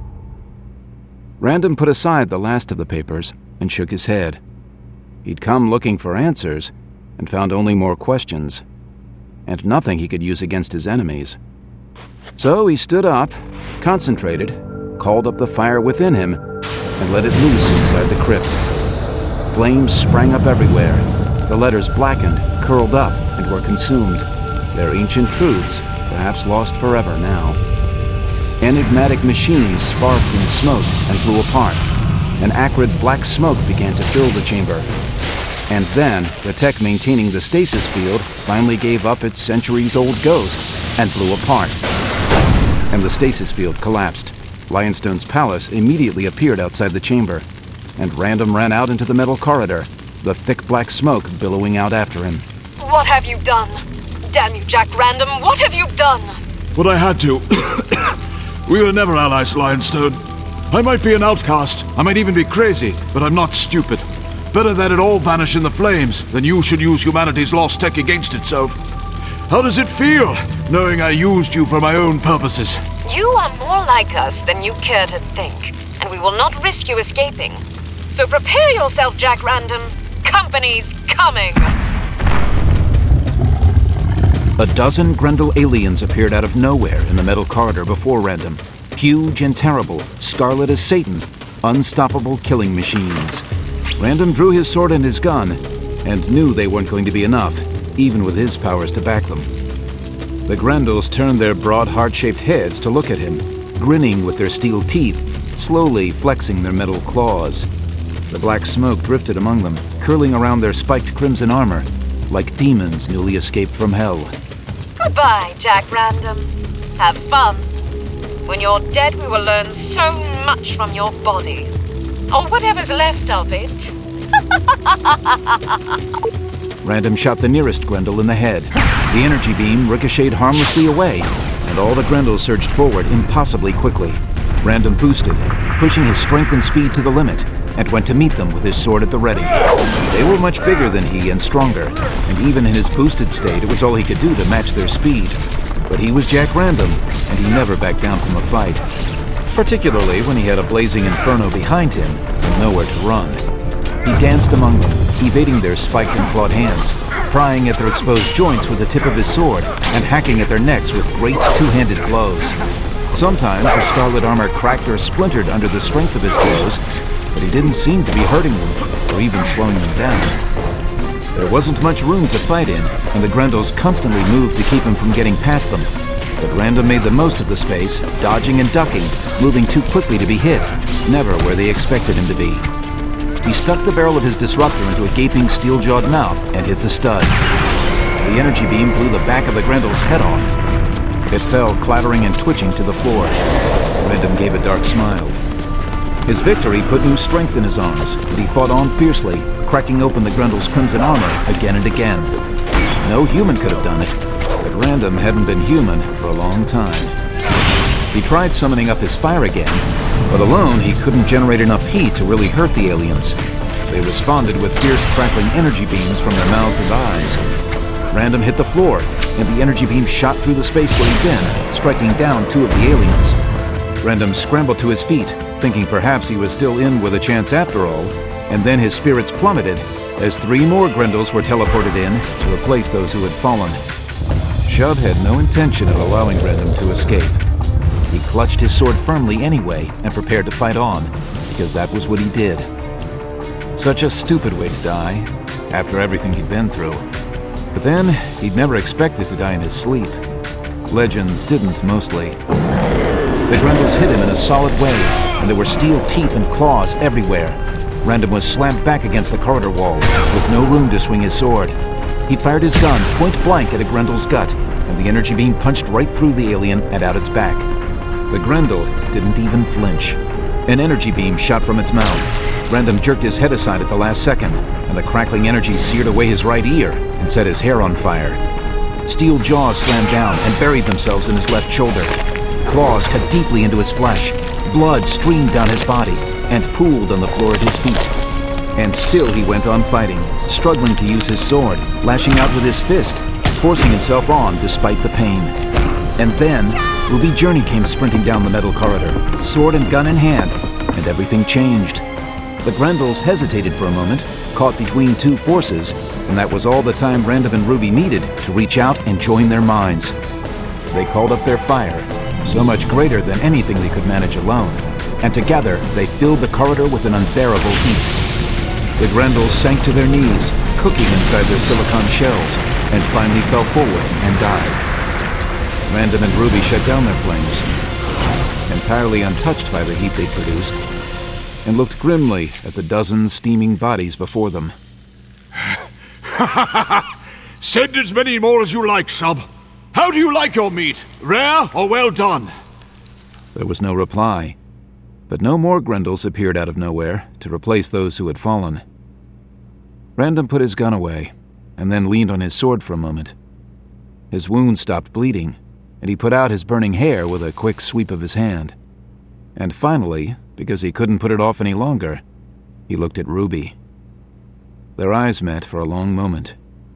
Random put aside the last of the papers and shook his head. He'd come looking for answers and found only more questions, and nothing he could use against his enemies. So he stood up, concentrated, called up the fire within him, and let it loose inside the crypt. Flames sprang up everywhere. The letters blackened, curled up, and were consumed. Their ancient truths, perhaps lost forever now. Enigmatic machines sparked and smoked and blew apart. An acrid black smoke began to fill the chamber. And then, the tech maintaining the stasis field finally gave up its centuries-old ghost and blew apart. And the stasis field collapsed. Lionstone's palace immediately appeared outside the chamber, and Random ran out into the metal corridor, the thick black smoke billowing out after him. What have you done? Damn you, Jack Random, what have you done? But I had to. We were never allies, Lionstone. I might be an outcast, I might even be crazy, but I'm not stupid. Better that it all vanish in the flames than you should use humanity's lost tech against itself. How does it feel, knowing I used you for my own purposes? You are more like us than you care to think, and we will not risk you escaping. So prepare yourself, Jack Random. Company's coming! A dozen Grendel aliens appeared out of nowhere in the metal corridor before Random. Huge and terrible, scarlet as Satan, unstoppable killing machines. Random drew his sword and his gun, and knew they weren't going to be enough, even with his powers to back them. The Grendels turned their broad, heart-shaped heads to look at him, grinning with their steel teeth, slowly flexing their metal claws. The black smoke drifted among them, curling around their spiked crimson armor, like demons newly escaped from hell. Goodbye, Jack Random. Have fun. When you're dead, we will learn so much from your body. Or whatever's left of it. Random shot the nearest Grendel in the head. The energy beam ricocheted harmlessly away, and all the Grendels surged forward impossibly quickly. Random boosted, pushing his strength and speed to the limit, and went to meet them with his sword at the ready. They were much bigger than he and stronger, and even in his boosted state, it was all he could do to match their speed. But he was Jack Random, and he never backed down from a fight. Particularly when he had a blazing inferno behind him and nowhere to run. He danced among them, evading their spiked and clawed hands, prying at their exposed joints with the tip of his sword, and hacking at their necks with great two-handed blows. Sometimes the scarlet armor cracked or splintered under the strength of his blows, but he didn't seem to be hurting them, or even slowing them down. There wasn't much room to fight in, and the Grendels constantly moved to keep him from getting past them. But Random made the most of the space, dodging and ducking, moving too quickly to be hit, never where they expected him to be. He stuck the barrel of his disruptor into a gaping steel-jawed mouth and hit the stud. The energy beam blew the back of the Grendel's head off. It fell clattering and twitching to the floor. Random gave a dark smile. His victory put new strength in his arms, and he fought on fiercely, cracking open the Grendel's crimson armor again and again. No human could have done it, but Random hadn't been human for a long time. He tried summoning up his fire again, but alone he couldn't generate enough heat to really hurt the aliens. They responded with fierce crackling energy beams from their mouths and eyes. Random hit the floor, and the energy beam shot through the space where he'd been, striking down two of the aliens. Random scrambled to his feet, thinking perhaps he was still in with a chance after all, and then his spirits plummeted as three more Grendels were teleported in to replace those who had fallen. Shub had no intention of allowing Random to escape. He clutched his sword firmly anyway and prepared to fight on, because that was what he did. Such a stupid way to die, after everything he'd been through. But then, he'd never expected to die in his sleep. Legends didn't, mostly. The Grendels hit him in a solid way, and there were steel teeth and claws everywhere. Random was slammed back against the corridor wall, with no room to swing his sword. He fired his gun point blank at a Grendel's gut, and the energy beam punched right through the alien and out its back. The Grendel didn't even flinch. An energy beam shot from its mouth. Random jerked his head aside at the last second, and the crackling energy seared away his right ear and set his hair on fire. Steel jaws slammed down and buried themselves in his left shoulder. Claws cut deeply into his flesh. Blood streamed down his body and pooled on the floor at his feet. And still he went on fighting, struggling to use his sword, lashing out with his fist, forcing himself on despite the pain. And then, Ruby Journey came sprinting down the metal corridor, sword and gun in hand, and everything changed. The Grendels hesitated for a moment, caught between two forces, and that was all the time Random and Ruby needed to reach out and join their minds. they called up their fire, so much greater than anything they could manage alone, and together they filled the corridor with an unbearable heat. The Grendels sank to their knees, cooking inside their silicon shells, and finally fell forward and died. Random and Ruby shut down their flames, entirely untouched by the heat they produced, and looked grimly at the dozen steaming bodies before them. Send as many more as you like, Shub. How do you like your meat? Rare or well done? There was no reply, but no more Grendels appeared out of nowhere to replace those who had fallen. Random put his gun away, and then leaned on his sword for a moment. His wound stopped bleeding, and he put out his burning hair with a quick sweep of his hand. And finally, because he couldn't put it off any longer, he looked at Ruby. Their eyes met for a long moment.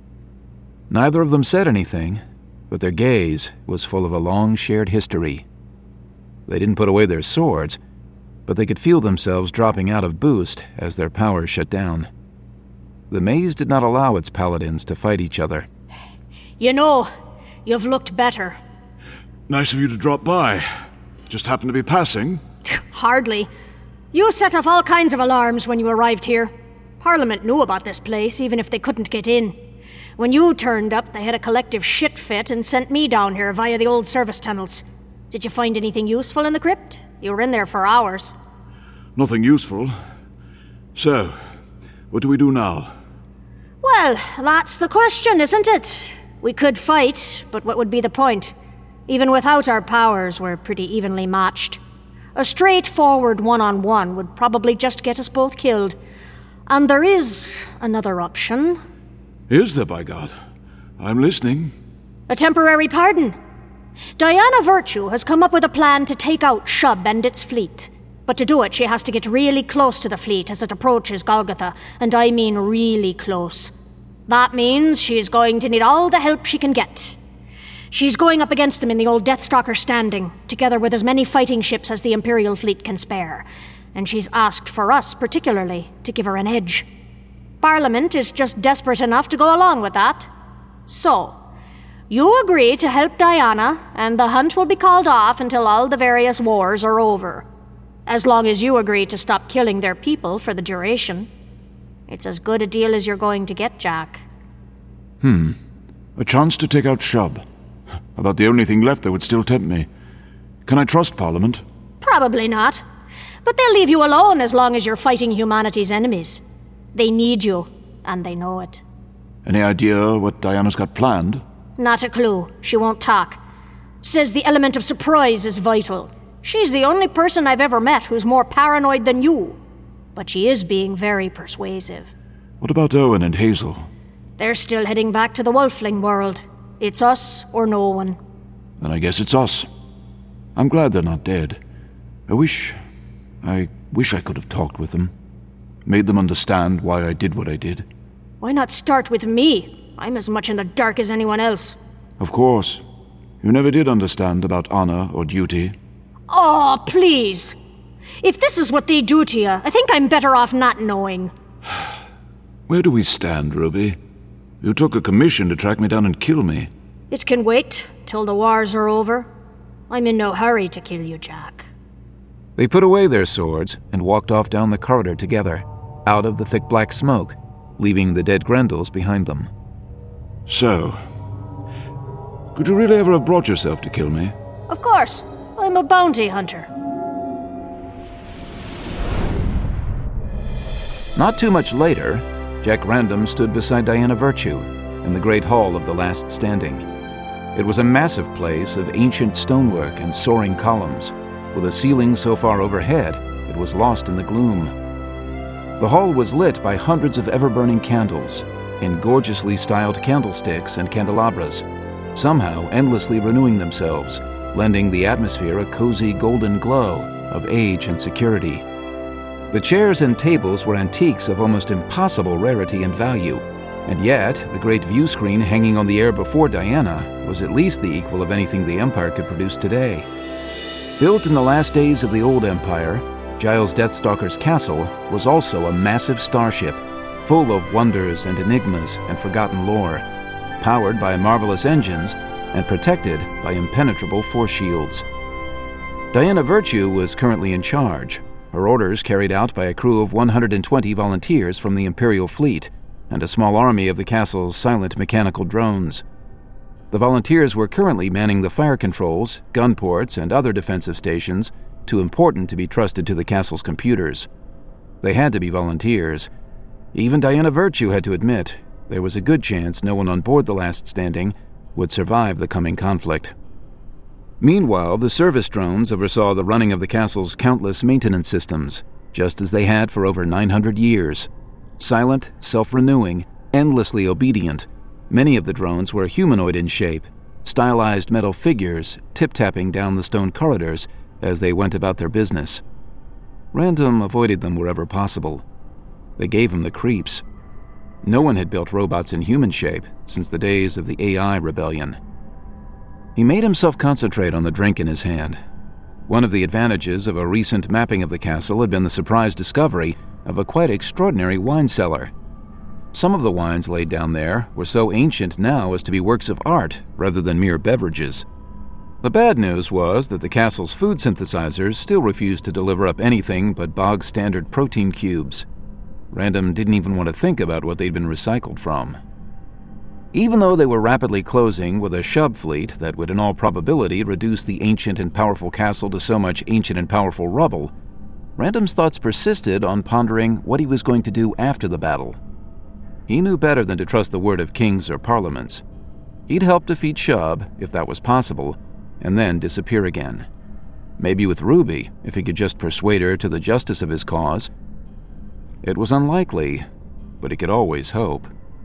Neither of them said anything, but their gaze was full of a long shared history. They didn't put away their swords, but they could feel themselves dropping out of boost as their powers shut down. The maze did not allow its paladins to fight each other. You know, you've looked better. Nice of you to drop by. Just happened to be passing. Hardly. You set off all kinds of alarms when you arrived here. Parliament knew about this place, even if they couldn't get in. When you turned up, they had a collective shit fit and sent me down here via the old service tunnels. Did you find anything useful in the crypt? You were in there for hours. Nothing useful. So, what do we do now? Well, that's the question, isn't it? We could fight, but what would be the point? Even without our powers, we're pretty evenly matched. A straightforward one-on-one would probably just get us both killed. And there is another option. Is there, by God? I'm listening. A temporary pardon. Diana Virtue has come up with a plan to take out Shub and its fleet. But to do it, she has to get really close to the fleet as it approaches Golgotha, and I mean really close. That means she's going to need all the help she can get. She's going up against them in the old Deathstalker standing, together with as many fighting ships as the Imperial fleet can spare. And she's asked for us, particularly, to give her an edge. Parliament is just desperate enough to go along with that. So, you agree to help Diana, and the hunt will be called off until all the various wars are over. As long as you agree to stop killing their people for the duration. It's as good a deal as you're going to get, Jack. Hmm. A chance to take out Shub. About the only thing left that would still tempt me. Can I trust Parliament? Probably not. But they'll leave you alone as long as you're fighting humanity's enemies. They need you, and they know it. Any idea what Diana's got planned? Not a clue. She won't talk. Says the element of surprise is vital. She's the only person I've ever met who's more paranoid than you. But she is being very persuasive. What about Owen and Hazel? They're still heading back to the Wolfling world. It's us or no one. Then I guess it's us. I'm glad they're not dead. I wish... I wish I could have talked with them. Made them understand why I did what I did. Why not start with me? I'm as much in the dark as anyone else. Of course. You never did understand about honor or duty. Oh, please. If this is what they do to you, I think I'm better off not knowing. Where do we stand, Ruby? You took a commission to track me down and kill me. It can wait till the wars are over. I'm in no hurry to kill you, Jack. They put away their swords and walked off down the corridor together, out of the thick black smoke, leaving the dead Grendels behind them. So, could you really ever have brought yourself to kill me? Of course. I'm a bounty hunter. Not too much later, Jack Random stood beside Diana Virtue in the great hall of the Last Standing. It was a massive place of ancient stonework and soaring columns, with a ceiling so far overhead it was lost in the gloom. The hall was lit by hundreds of ever-burning candles, in gorgeously styled candlesticks and candelabras, somehow endlessly renewing themselves, lending the atmosphere a cozy golden glow of age and security. The chairs and tables were antiques of almost impossible rarity and value, and yet the great view screen hanging on the air before Diana was at least the equal of anything the Empire could produce today. Built in the last days of the Old Empire, Giles Deathstalker's castle was also a massive starship, full of wonders and enigmas and forgotten lore. Powered by marvelous engines, and protected by impenetrable force shields. Diana Virtue was currently in charge, her orders carried out by a crew of one hundred twenty volunteers from the Imperial Fleet and a small army of the castle's silent mechanical drones. The volunteers were currently manning the fire controls, gun ports, and other defensive stations, too important to be trusted to the castle's computers. They had to be volunteers. Even Diana Virtue had to admit there was a good chance no one on board the Last Standing would survive the coming conflict. Meanwhile, the service drones oversaw the running of the castle's countless maintenance systems, just as they had for over nine hundred years. Silent, self-renewing, endlessly obedient, many of the drones were humanoid in shape, stylized metal figures tip-tapping down the stone corridors as they went about their business. Random avoided them wherever possible. They gave him the creeps. No one had built robots in human shape since the days of the A I rebellion. He made himself concentrate on the drink in his hand. One of the advantages of a recent mapping of the castle had been the surprise discovery of a quite extraordinary wine cellar. Some of the wines laid down there were so ancient now as to be works of art rather than mere beverages. The bad news was that the castle's food synthesizers still refused to deliver up anything but bog-standard protein cubes. Random didn't even want to think about what they'd been recycled from. Even though they were rapidly closing with a shub fleet that would in all probability reduce the ancient and powerful castle to so much ancient and powerful rubble, Random's thoughts persisted on pondering what he was going to do after the battle. He knew better than to trust the word of kings or parliaments. He'd help defeat Shub, if that was possible, and then disappear again. Maybe with Ruby, if he could just persuade her to the justice of his cause. It was unlikely, but he could always hope.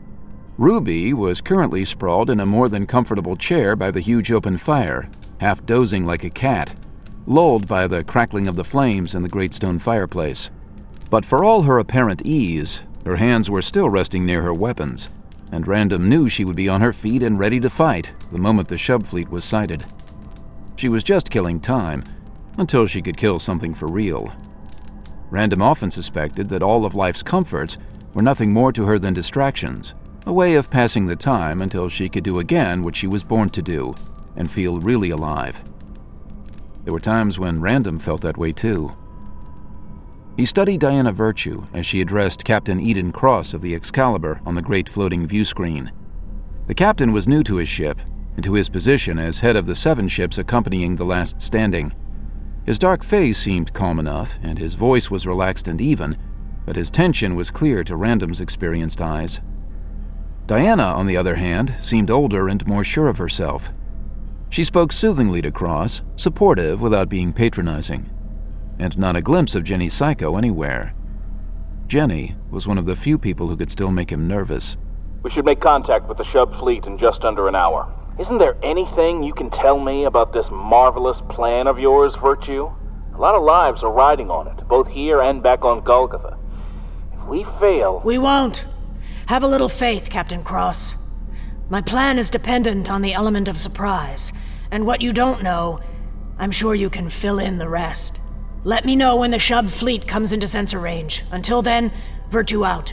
Ruby was currently sprawled in a more than comfortable chair by the huge open fire, half dozing like a cat, lulled by the crackling of the flames in the great stone fireplace. But for all her apparent ease, her hands were still resting near her weapons, and Random knew she would be on her feet and ready to fight the moment the Shub fleet was sighted. She was just killing time, until she could kill something for real. Random often suspected that all of life's comforts were nothing more to her than distractions, a way of passing the time until she could do again what she was born to do, and feel really alive. There were times when Random felt that way too. He studied Diana Virtue as she addressed Captain Eden Cross of the Excalibur on the great floating view screen. The captain was new to his ship, and to his position as head of the seven ships accompanying the Last Standing. His dark face seemed calm enough, and his voice was relaxed and even, but his tension was clear to Random's experienced eyes. Diana, on the other hand, seemed older and more sure of herself. She spoke soothingly to Cross, supportive without being patronizing, and not a glimpse of Jenny Psycho anywhere. Jenny was one of the few people who could still make him nervous. We should make contact with the Shub fleet in just under an hour. Isn't there anything you can tell me about this marvelous plan of yours, Virtue? A lot of lives are riding on it, both here and back on Golgotha. If we fail... We won't. Have a little faith, Captain Cross. My plan is dependent on the element of surprise, and what you don't know, I'm sure you can fill in the rest. Let me know when the Shub fleet comes into sensor range. Until then, Virtue out.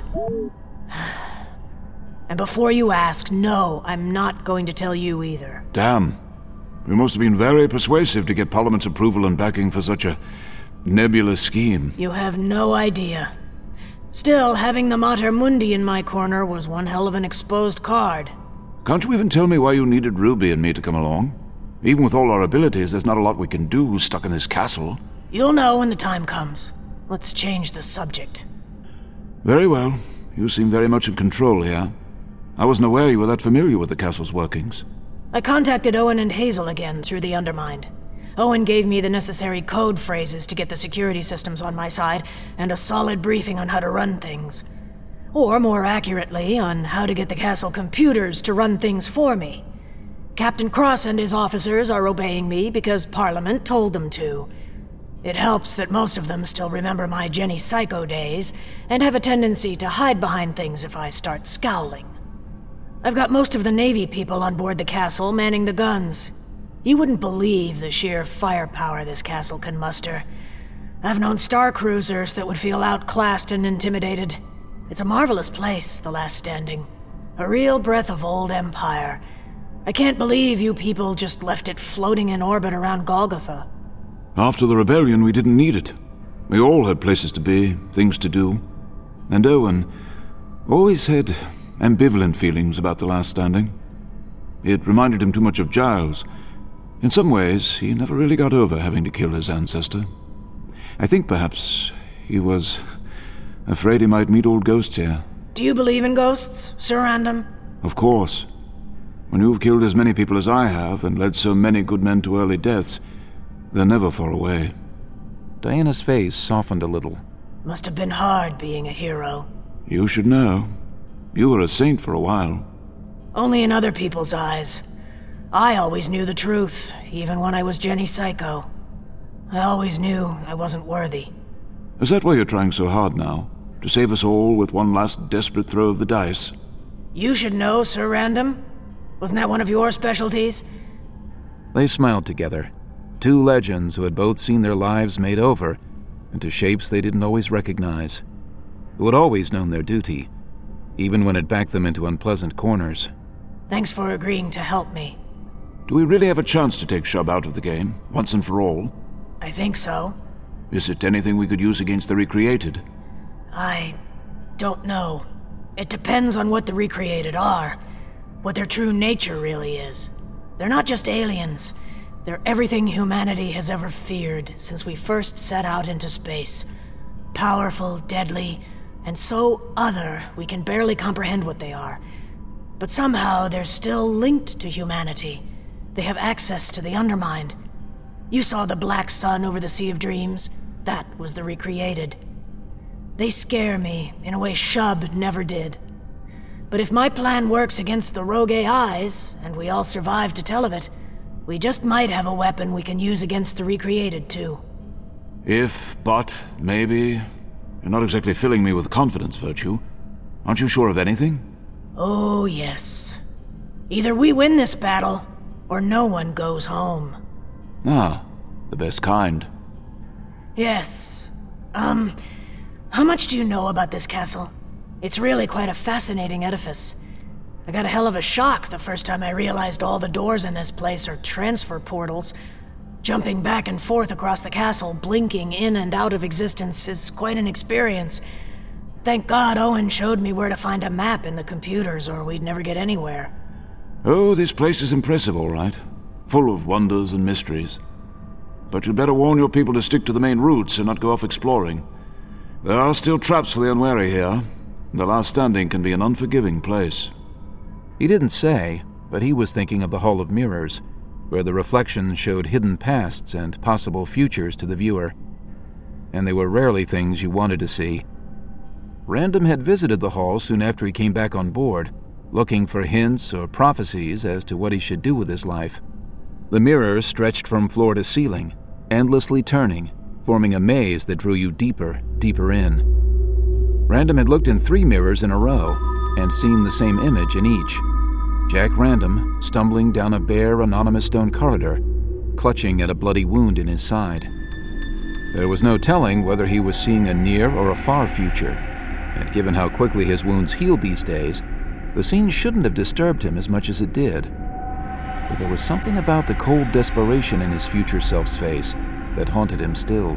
And before you ask, no, I'm not going to tell you either. Damn. You must have been very persuasive to get Parliament's approval and backing for such a nebulous scheme. You have no idea. Still, having the Mater Mundi in my corner was one hell of an exposed card. Can't you even tell me why you needed Ruby and me to come along? Even with all our abilities, there's not a lot we can do stuck in this castle. You'll know when the time comes. Let's change the subject. Very well. You seem very much in control here. I wasn't aware you were that familiar with the castle's workings. I contacted Owen and Hazel again through the Undermind. Owen gave me the necessary code phrases to get the security systems on my side, and a solid briefing on how to run things. Or, more accurately, on how to get the castle computers to run things for me. Captain Cross and his officers are obeying me because Parliament told them to. It helps that most of them still remember my Jenny Psycho days, and have a tendency to hide behind things if I start scowling. I've got most of the Navy people on board the castle manning the guns. You wouldn't believe the sheer firepower this castle can muster. I've known star cruisers that would feel outclassed and intimidated. It's a marvelous place, the Last Standing. A real breath of old empire. I can't believe you people just left it floating in orbit around Golgotha. After the rebellion, we didn't need it. We all had places to be, things to do. And Owen always had ambivalent feelings about the Last Standing. It reminded him too much of Giles. In some ways, he never really got over having to kill his ancestor. I think perhaps he was afraid he might meet old ghosts here. Do you believe in ghosts, Sir Random? Of course. When you've killed as many people as I have and led so many good men to early deaths, they're never far away. Diana's face softened a little. Must have been hard being a hero. You should know. You were a saint for a while. Only in other people's eyes. I always knew the truth, even when I was Jenny Psycho. I always knew I wasn't worthy. Is that why you're trying so hard now? To save us all with one last desperate throw of the dice? You should know, Sir Random. Wasn't that one of your specialties? They smiled together. Two legends who had both seen their lives made over into shapes they didn't always recognize, who had always known their duty, even when it backed them into unpleasant corners. Thanks for agreeing to help me. Do we really have a chance to take Shub out of the game, once and for all? I think so. Is it anything we could use against the Recreated? I don't know. It depends on what the Recreated are, what their true nature really is. They're not just aliens. They're everything humanity has ever feared since we first set out into space. Powerful, deadly, and so other we can barely comprehend what they are. But somehow they're still linked to humanity. They have access to the Undermind. You saw the black sun over the Sea of Dreams. That was the Recreated. They scare me in a way Shub never did. But if my plan works against the rogue A Is, and we all survive to tell of it, we just might have a weapon we can use against the Recreated, too. If, but, maybe... You're not exactly filling me with confidence, Virtue. Aren't you sure of anything? Oh, yes. Either we win this battle, or no one goes home. Ah, the best kind. Yes. Um, how much do you know about this castle? It's really quite a fascinating edifice. I got a hell of a shock the first time I realized all the doors in this place are transfer portals. Jumping back and forth across the castle, blinking in and out of existence, is quite an experience. Thank God Owen showed me where to find a map in the computers, or we'd never get anywhere. Oh, this place is impressive, all right. Full of wonders and mysteries. But you'd better warn your people to stick to the main routes and not go off exploring. There are still traps for the unwary here. The Last Standing can be an unforgiving place. He didn't say, but he was thinking of the Hall of Mirrors, where the reflections showed hidden pasts and possible futures to the viewer. And they were rarely things you wanted to see. Random had visited the hall soon after he came back on board, looking for hints or prophecies as to what he should do with his life. The mirrors stretched from floor to ceiling, endlessly turning, forming a maze that drew you deeper, deeper in. Random had looked in three mirrors in a row, and seen the same image in each. Jack Random stumbling down a bare, anonymous stone corridor, clutching at a bloody wound in his side. There was no telling whether he was seeing a near or a far future, and given how quickly his wounds healed these days, the scene shouldn't have disturbed him as much as it did. But there was something about the cold desperation in his future self's face that haunted him still.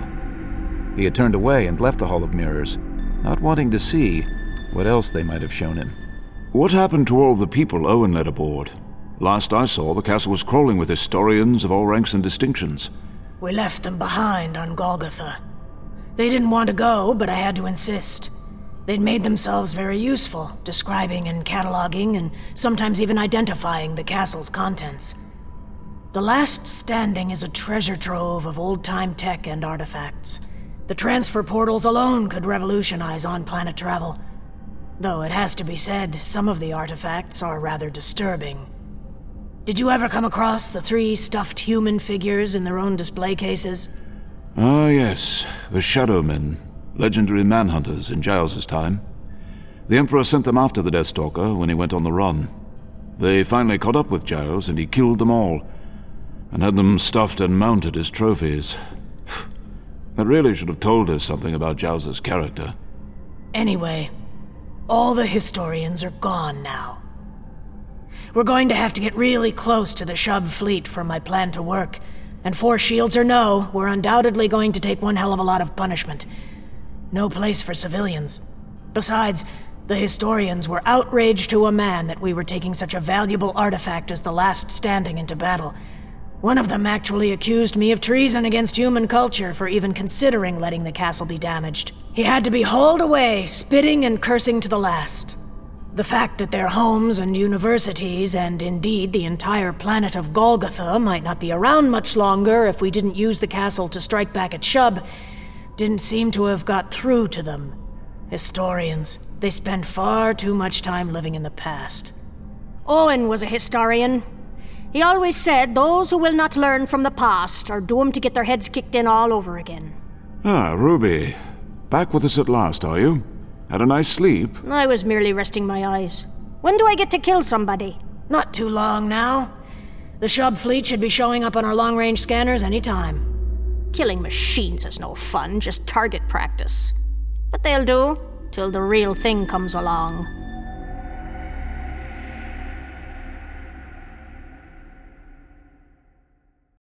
He had turned away and left the Hall of Mirrors, not wanting to see what else they might have shown him. What happened to all the people Owen led aboard? Last I saw, the castle was crawling with historians of all ranks and distinctions. We left them behind on Golgotha. They didn't want to go, but I had to insist. They'd made themselves very useful, describing and cataloging and sometimes even identifying the castle's contents. The Last Standing is a treasure trove of old-time tech and artifacts. The transfer portals alone could revolutionize on-planet travel. Though it has to be said, some of the artifacts are rather disturbing. Did you ever come across the three stuffed human figures in their own display cases? Ah, yes. The Shadow Men, legendary manhunters in Giles's time. The Emperor sent them after the Deathstalker when he went on the run. They finally caught up with Giles, and he killed them all, and had them stuffed and mounted as trophies. That really should have told us something about Giles's character. Anyway, all the historians are gone now. We're going to have to get really close to the Shub fleet for my plan to work. And Force shields or no, we're undoubtedly going to take one hell of a lot of punishment. No place for civilians. Besides, the Historians were outraged to a man that we were taking such a valuable artifact as the Last Standing into battle. One of them actually accused me of treason against human culture for even considering letting the castle be damaged. He had to be hauled away, spitting and cursing to the last. The fact that their homes and universities, and indeed the entire planet of Golgotha, might not be around much longer if we didn't use the castle to strike back at Shub, didn't seem to have got through to them. Historians, they spend far too much time living in the past. Owen was a historian. He always said those who will not learn from the past are doomed to get their heads kicked in all over again. Ah, Ruby. Back with us at last, are you? Had a nice sleep? I was merely resting my eyes. When do I get to kill somebody? Not too long now. The Shub fleet should be showing up on our long-range scanners any time. Killing machines is no fun, just target practice. But they'll do, till the real thing comes along.